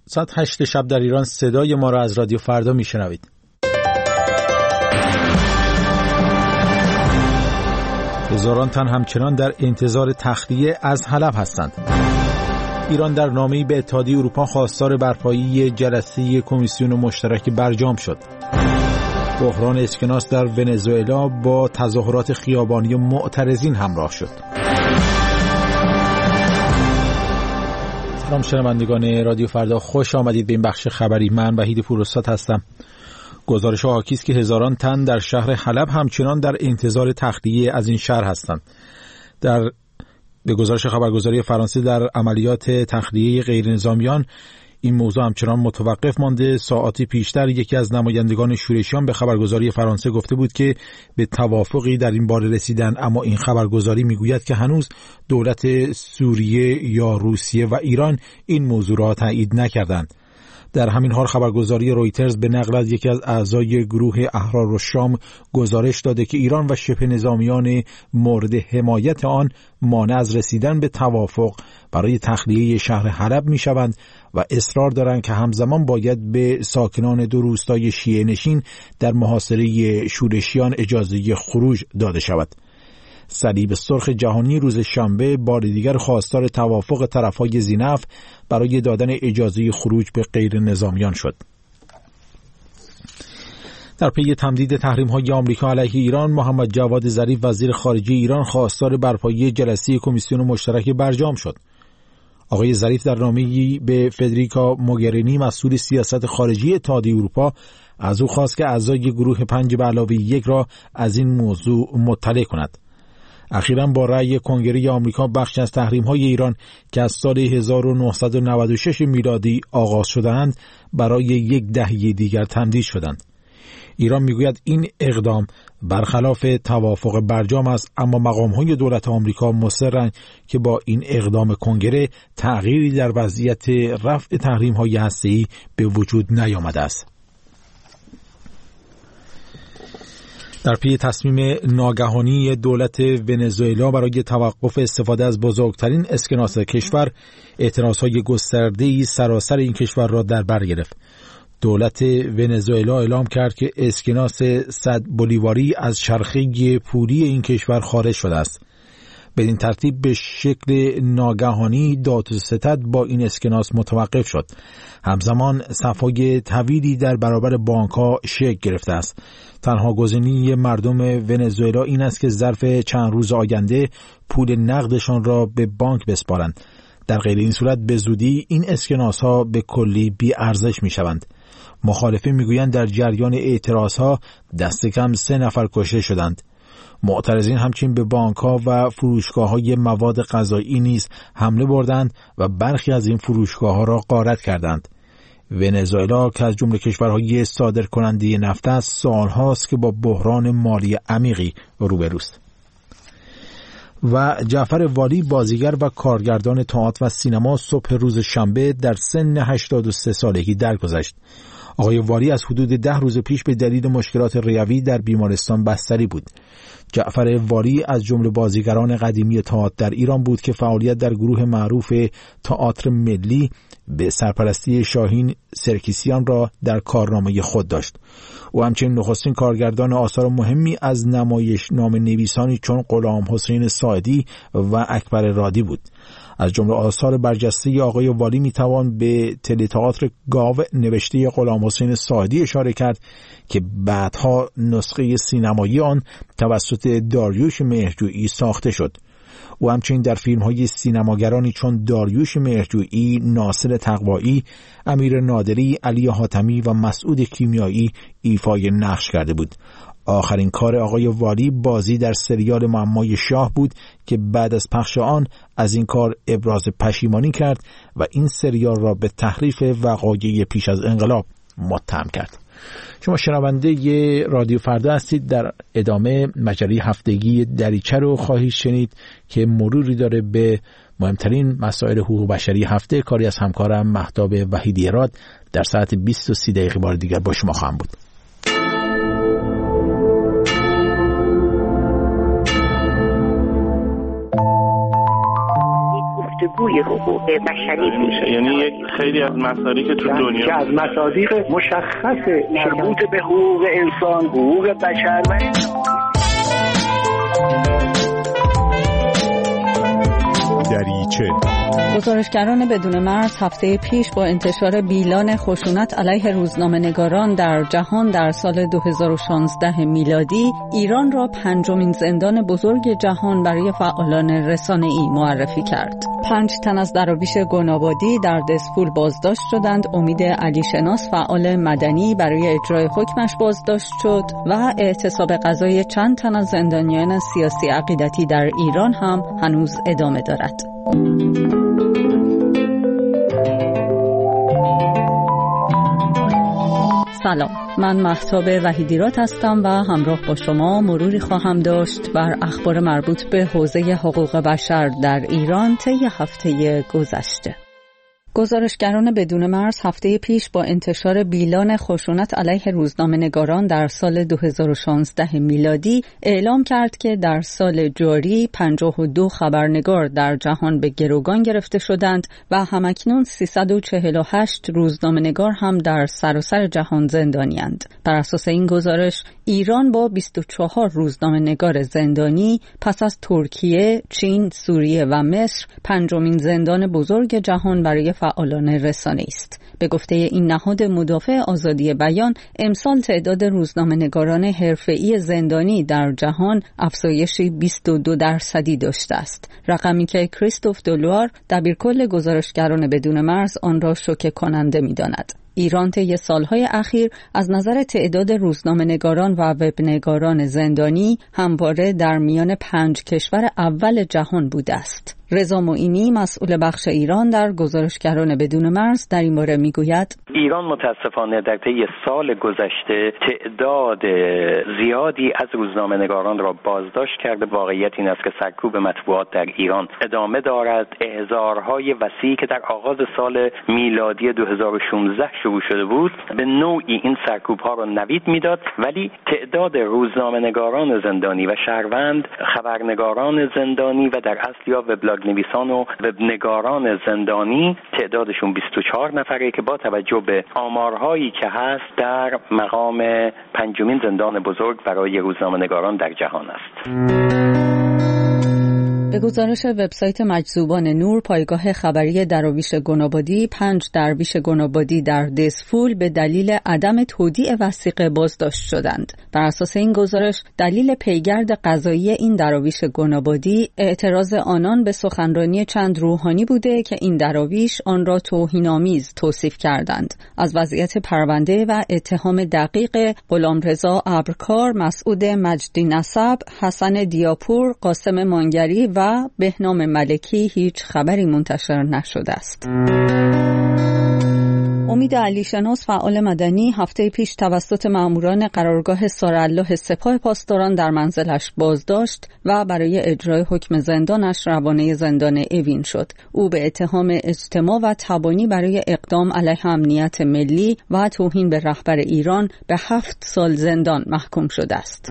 ساعت 8 شب در ایران صدای ما را از رادیو فردا میشنوید. هزاران تن همچنان در انتظار تخلیه از حلب هستند. ایران در نامه‌ای به اتحادیه اروپا خواستار برپایی جلسه کمیسیون مشترک برجام شد. بحران اسکناس در ونزوئلا با تظاهرات خیابانی معترضین همراه شد. سلام شنوندگان رادیو فردا، خوش آمدید به این بخش خبری. من وحید پوراستاد هستم. گزارش حاکی است که هزاران تن در شهر حلب همچنان در انتظار تخلیه از این شهر هستند. به گزارش خبرگزاری فرانسه در عملیات تخلیه غیرنظامیان این موضوع همچنان متوقف مانده. ساعاتی پیشتر یکی از نمایندگان شورشیان به خبرگزاری فرانسه گفته بود که به توافقی در این باره رسیدن، اما این خبرگزاری میگوید که هنوز دولت سوریه یا روسیه و ایران این موضوع را تایید نکردند. در همین حال خبرگزاری رویترز به نقل از یکی از اعضای گروه احرارالشام گزارش داده که ایران و شبه نظامیان مورد حمایت آن مانع از رسیدن به توافق برای تخلیه شهر حلب میشوند و اصرار دارند که همزمان باید به ساکنان دو روستای شیعه نشین در محاصره شورشیان اجازه خروج داده شود. صلیب سرخ جهانی روز شنبه بار دیگر خواستار توافق طرفهای ذی‌نفع برای دادن اجازه خروج به غیر نظامیان شد. در پی تمدید تحریم‌های آمریکا علیه ایران، محمد جواد ظریف وزیر خارجه ایران خواستار برپایی جلسه کمیسیون مشترک برجام شد. آقای ظریف در نامه‌ای به فدریکا موگرینی مسئول سیاست خارجی اتحادیه اروپا از او خواست که اعضای گروه 5+1 را از این موضوع مطلع کند. اخیراً با رأی کنگره آمریکا بخش از تحریم‌های ایران که از سال 1996 میلادی آغاز شدند برای یک دهه دیگر تمدید شدند. ایران میگوید این اقدام برخلاف توافق برجام است، اما مقام‌های دولت آمریکا مصرند که با این اقدام کنگره تغییری در وضعیت رفع تحریم‌های هسته‌ای به وجود نیامده است. در پی تصمیم ناگهانی دولت ونزوئلا برای توقف استفاده از بزرگترین اسکناس کشور، اعتراضهای گسترده‌ای سراسر این کشور را در بر گرفت. دولت ونزوئلا اعلام کرد که اسکناس 100 بولیواری از چرخه پولی این کشور خارج شده است. بدین ترتیب به شکل ناگهانی داد و ستد با این اسکناس متوقف شد. همزمان صفای طویلی در برابر بانک‌ها شکل گرفته است. تنها گزینه مردم ونزوئلا این است که ظرف چند روز آینده پول نقدشان را به بانک بسپارند. در غیر این صورت به زودی این اسکناس‌ها به کلی بی ارزش می‌شوند. مخالفین می‌گویند در جریان اعتراضها دست کم 3 نفر کشته شدند. معترضین همچنین به بانک‌ها و فروشگاه‌های مواد غذایی نیز حمله بردند و برخی از این فروشگاه‌ها را غارت کردند. ونزوئلا که از جمله کشورهای صادرکننده نفت است، سال‌هاست که با بحران مالی عمیقی روبروست. و جعفر والی، بازیگر و کارگردان تئاتر و سینما، صبح روز شنبه در سن 83 سالگی درگذشت. آقای والی از حدود 10 روز پیش به دلیل مشکلات ریوی در بیمارستان بستری بود. جعفر والی از جمله بازیگران قدیمی تئاتر در ایران بود که فعالیت در گروه معروف تئاتر ملی به سرپرستی شاهین سرکیسیان را در کارنامه خود داشت. او همچنین نخستین کارگردان آثار مهمی از نمایشنامه نویسانی چون غلام حسین ساعدی و اکبر رادی بود. از جمله آثار برجسته آقای والی میتوان به تئاتر گاو نوشته غلام حسین ساعدی اشاره کرد که بعدها نسخه سینمایی آن توسط داریوش مهرجویی ساخته شد. او همچنین در فیلم‌های سینماگرانی چون داریوش مهرجویی، ناصر تقوایی، امیر نادری، علی حاتمی و مسعود کیمیایی ایفای نقش کرده بود. آخرین کار آقای والی بازی در سریال معمای شاه بود که بعد از پخش آن از این کار ابراز پشیمانی کرد و این سریال را به تحریف وقایع پیش از انقلاب متهم کرد. شما شنونده ی رادیو فردا هستید. در ادامه مجله هفتگی دریچه رو خواهید شنید که مروری داره به مهمترین مسائل حقوق بشری هفته، کاری از همکارم مهتاب وحیدی راد. در ساعت 20:30 بار دیگر با شما خواهم بود. الگوی حقوق بشری میشه. یعنی یک خیلی از مسائلی که تو دنیا که از مصادیق مشخص مربوط به حقوق انسان، حقوق بشر و دریچه. گزارشگران بدون مرز هفته پیش با انتشار بیلان خشونت علیه روزنامه‌نگاران در جهان در سال 2016 میلادی ایران را پنجمین زندان بزرگ جهان برای فعالان رسانه‌ای معرفی کرد. 5 تن از دراویش گنابادی در دسفول بازداشت شدند. امید علیشناس فعال مدنی برای اجرای حکمش بازداشت شد و اعتصاب قضایی چند تن از زندانیان سیاسی عقیدتی در ایران هم هنوز ادامه دارد. سلام، من مهتاب وحیدیرات هستم و همراه با شما مروری خواهم داشت بر اخبار مربوط به حوزه حقوق بشر در ایران طی هفته گذشته. گزارشگران بدون مرز هفته پیش با انتشار بیلان خشونت علیه روزنامه‌نگاران در سال 2016 میلادی اعلام کرد که در سال جاری 52 خبرنگار در جهان به گروگان گرفته شدند و همکنون 348 روزنامه‌نگار هم در سراسر جهان زندانی‌اند. بر اساس این گزارش ایران با 24 روزنامه‌نگار زندانی پس از ترکیه، چین، سوریه و مصر پنجمین زندان بزرگ جهان برای فعالان رسانه است. به گفته این نهاد مدافع آزادی بیان، امسال تعداد روزنامه‌نگاران حرفه‌ای زندانی در جهان افزایشی 22% داشته است. رقمی که کریستوف دولوار دبیرکل گزارشگران بدون مرز آن را شوکه کننده می‌داند. ایران طی سالهای اخیر از نظر تعداد روزنامه‌نگاران و وبنگاران زندانی همواره در میان 5 کشور اول جهان بوده است. رضا معینی مسئول بخش ایران در گزارشگران بدون مرز در این باره میگوید ایران متاسفانه در طی سال گذشته تعداد زیادی از روزنامه‌نگاران را بازداشت کرده. واقعیت این است که سرکوب مطبوعات در ایران ادامه دارد. احضارهای وسیعی که در آغاز سال میلادی 2016 شروع شده بود به نوعی این سرکوب‌ها را نوید میداد، ولی تعداد روزنامه‌نگاران زندانی و شهروند خبرنگاران زندانی و در اصل یا وبلاگ نویسان و وبنگاران زندانی تعدادشون 24 نفره که با توجه به آمارهایی که هست در مقام پنجمین زندان بزرگ برای روزنامه‌نگاران در جهان است. به گزارش وبسایت مجذوبان نور، پایگاه خبری دراویش گنابادی 5 درویش گنابادی در دسفول به دلیل عدم تودیع وثیقه بازداشت شدند. بر اساس این گزارش دلیل پیگرد قضایی این دراویش گنابادی اعتراض آنان به سخنرانی چند روحانی بوده که این دراویش آن را توهین‌آمیز توصیف کردند. از وضعیت پرونده و اتهام دقیق غلامرضا ابرکار، مسعود مجدی نسب، حسن دیاپور، قاسم مانگری و بهنام ملکی هیچ خبری منتشر نشده است. امید علیشناس فعال مدنی هفته پیش توسط ماموران قرارگاه سارالله سپاه پاسداران در منزلش بازداشت و برای اجرای حکم زندانش روانه زندان اوین شد. او به اتهام اجتماع و تبانی برای اقدام علیه امنیت ملی و توهین به رهبر ایران به 7 سال زندان محکوم شده است.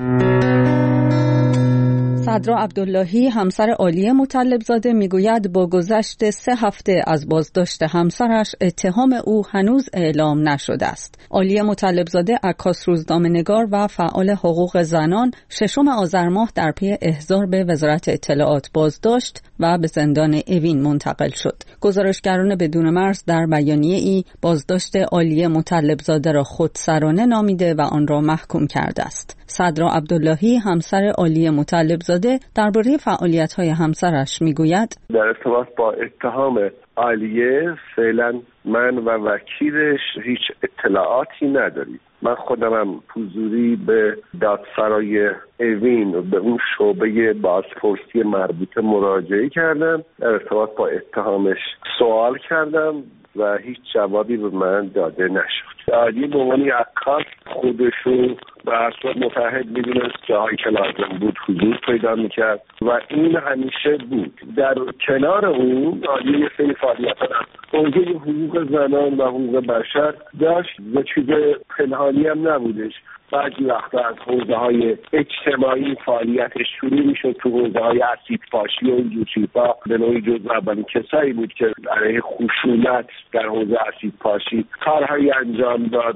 صدرا عبداللهی همسر عالیه مطلبزاده میگوید با گذشت 3 هفته از بازداشت همسرش اتهام او هنوز اعلام نشده است. عالیه مطلبزاده عکاس روزنامه‌نگار و فعال حقوق زنان 6 آذر ماه در پی احضار به وزارت اطلاعات بازداشت و به زندان اوین منتقل شد. گزارشگران بدون مرز در بیانیه‌ای بازداشت عالیه مطلبزاده را خودسرانه نامیده و آن را محکوم کرده است. صدرا عبداللهی همسر عالیه مطلبزاده درباره فعالیت‌های همسرش میگوید در ارتباط با اتهام عالیه فعلا من و وکیلش هیچ اطلاعاتی نداریم. من خودمم حضوری به دادسرای اوین به اون شعبه بازپرسی مربوطه مراجعه کردم، در ارتباط با اتهامش سوال کردم و هیچ جوابی به من داده نشد. علی به عنوان عکاس خودشو به اصلا متحد میدونست، جاهایی که لازم بود حضور پیدا میکرد و این همیشه بود. در کنار اون علی یه سری فعالیت حوزه حقوق زنان و حقوق بشر داشت و چیز پنهانی هم نبودش. بعضی وقتا از حوزه های اجتماعی فعالیتش شروع میشد تو حوزه های اسید پاشی و اینجور چیزا. به نوعی جزو اولین کسایی بود که علیه خشونت در حوزه اسید پاشی کارهایی انجام داد.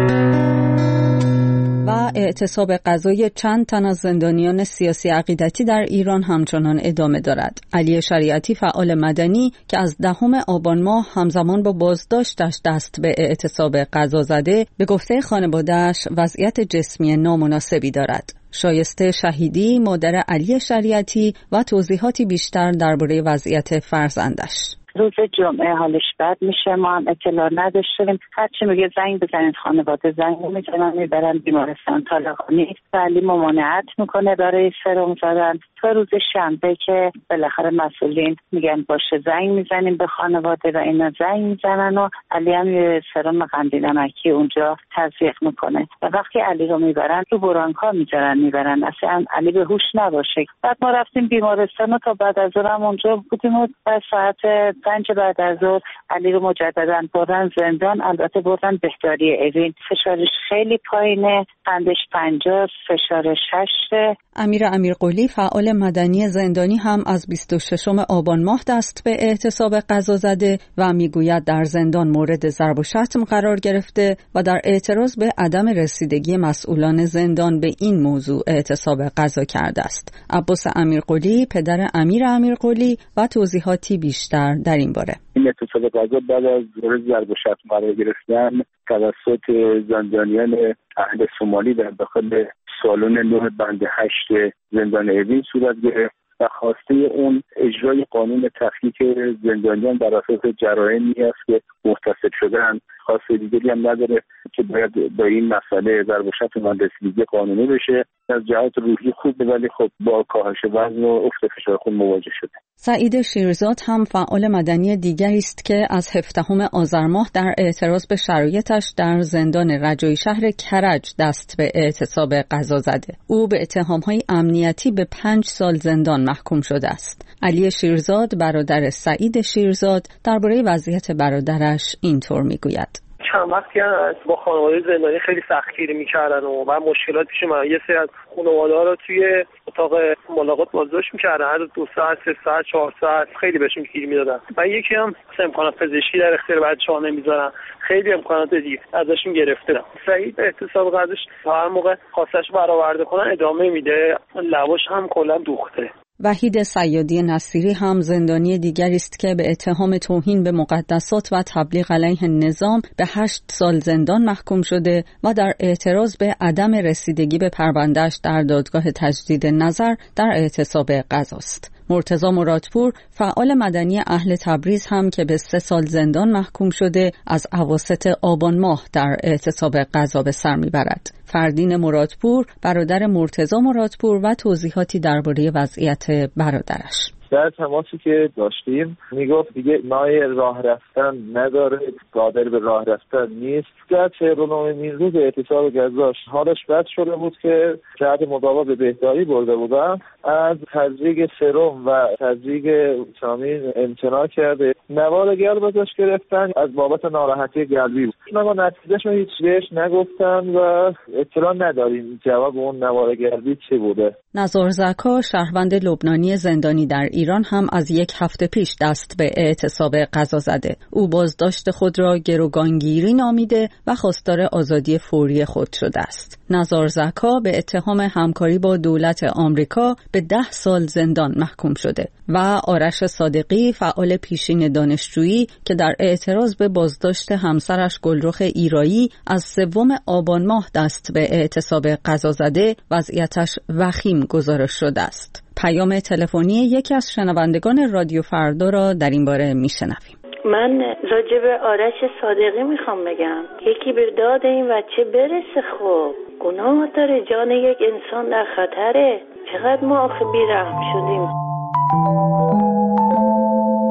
و اعتصاب غذای چند تن از زندانیان سیاسی عقیدتی در ایران همچنان ادامه دارد. علی شریعتی فعال مدنی که از 10 آبان ماه همزمان با بازداشتش دست به اعتصاب غذا زده، به گفته خانواده‌اش وضعیت جسمی نامناسبی دارد. شایسته شهیدی مادر علی شریعتی و توضیحاتی بیشتر درباره وضعیت فرزندش. روز جمعه حالش بد میشه، ما هم اطلاع نداشتیم. هرچی میگه زنگ بزنید خانواده زنگ میزنن، میبرن بیمارستان طالقانی. علی ممانعت میکنه برای سرم زدن. تا روز شنبه که بالاخره مسئولین میگن باشه زنگ میزنیم به خانواده و اینا زنگ میزنن و علی هم یه سرم قندیل نمکی اونجا تزریق میکنه و وقتی علی رو میبرن تو برانکا میبرن اصلا علی به هوش نباشه. بعد ما رفتیم بیمارستان و تا بعد از ظهر هم اونجا بودیم و ساعت 5 بعد از ظهر علی رو مجددا بردن زندان. البته بردن بهداری اوین. فشارش خیلی پایینه، قندش 50، فشارش 8. امیر امیرقلی فعال مدنی زندانی هم از 26 آبان ماه دست به اعتصاب غذا زده و میگوید در زندان مورد ضرب و شتم قرار گرفته و در اعتراض به عدم رسیدگی مسئولان زندان به این موضوع اعتصاب غذا کرده است. عباس امیرقلی پدر امیر امیرقلی و توضیحاتی بیشتر در این باره. این اعتصاب غذا بعد از مورد ضرب و شتم قرار گرفتن توسط زندانیان اهل سومالی در داخل سالن 9 بند 8 زندان اوین صورت گرفت و خواسته اون اجرای قانون تفکیک زندانیان بر اساس جرائمی است که محتسب شدن. خواسته دیگری هم نداره که باید با این مسئله ضرب و شتم رسیدگی قانونی بشه. از جهت روحی خوبه ولی خب با کاهش وزن و افت فشار خون مواجه شده. سعید شیرزاد هم فعال مدنی دیگری است که از 17 آذر ماه در اعتراض به شرایطش در زندان رجایی شهر کرج دست به اعتصاب غذا زده. او به اتهام‌های امنیتی به 5 سال زندان محکوم شده است. علی شیرزاد برادر سعید شیرزاد درباره وضعیت برادرش اینطور میگوید. چند وقتی با خانواده زندانی خیلی سختگیری میکردن و مشکلات پیش اومد. یه سری از خانواده‌ها رو توی اتاق ملاقات بازداشت میکردن، هر 2 ساعت 3 ساعت 4 ساعت خیلی بهشون گیر میدادن. و یکی هم امکانات پزشکی در اختیار بچه‌ها نمیذارن، خیلی امکانات دیگه ازشون گرفته. سعید اعتصاب غذاش هر موقع خواستش برآورده کنن ادامه میده، لباش هم کلا دوخته. وحید صیادی نصیری هم زندانی دیگری است که به اتهام توهین به مقدسات و تبلیغ علیه نظام به 8 سال زندان محکوم شده و در اعتراض به عدم رسیدگی به پرونده‌اش در دادگاه تجدید نظر در اعتصاب غذا است. مرتضی مرادپور فعال مدنی اهل تبریز هم که به 3 سال زندان محکوم شده از اواسط آبان ماه در اعتصاب غذا به سر میبرد. فردین مرادپور برادر مرتضی مرادپور و توضیحاتی درباره وضعیت برادرش. در تماسی که داشتیم میگفت دیگه مایه راه رفتن نداره، قادر به راه رفتن نیست. در 49مین روز اعتصاب غذاش حالش بد شده بود که جهت مداوا به بهداری برده بودن، از تزریق سرم و تزریق ویتامین امتناع کرده. نوار قلب ازش گرفتن از بابت ناراحتی قلبی بود. اما نتیجهش رو هیچ بهش نگفتن و اطلاع نداریم جواب اون نوار قلبی چی بوده. نزار زکا شهروند لبنانی زندانی در ایران هم از 1 هفته پیش دست به اعتصاب غذا زده. او بازداشت خود را گروگانگیری نامیده و خواستار آزادی فوری خود شده است. نزار زکا به اتهام همکاری با دولت آمریکا به 10 سال زندان محکوم شده و آرش صادقی فعال پیشین دانشجویی که در اعتراض به بازداشت همسرش گلرخ ایرایی از 3 آبان ماه دست به اعتصاب غذا زده وضعیتش وخیم گزارش شده است. پیام تلفنی یکی از شنوندگان رادیو فردا را در این باره میشنویم. من راجع به آرش صادقی میخوام بگم یکی به داد این بچه برسه. خب گناه داره، جان یک انسان در خطره. چقدر ما آخه بی‌رحم شدیم.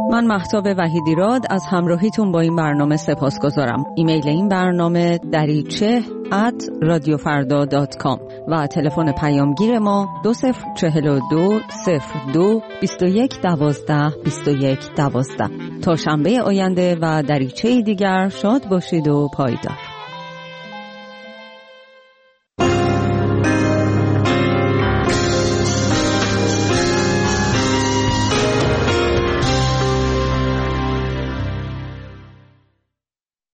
من مهتاب وحیدیراد از همراهیتون با این برنامه سپاسگزارم. ایمیل این برنامه dariche@radiofarda.com و تلفن پیامگیر ما 2042 02 21 12 21 12. تا شنبه آینده و دریچه دیگر شاد باشید و پایدار.